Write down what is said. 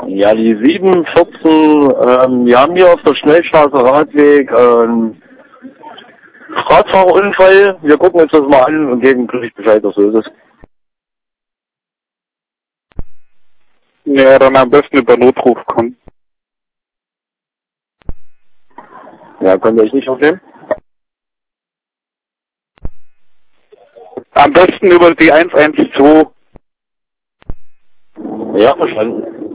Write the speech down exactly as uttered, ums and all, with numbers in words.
Ja, die sieben vierzehn, ähm, wir haben hier auf der Schnellstraße Radweg einen Radfahrerunfall. Wir gucken uns das mal an und geben gleich Bescheid, was los ist. Ja, dann am besten über Notruf kommen. Ja, könnt ihr euch nicht aufnehmen? Am besten über die eins eins zwei. Ja, verstanden.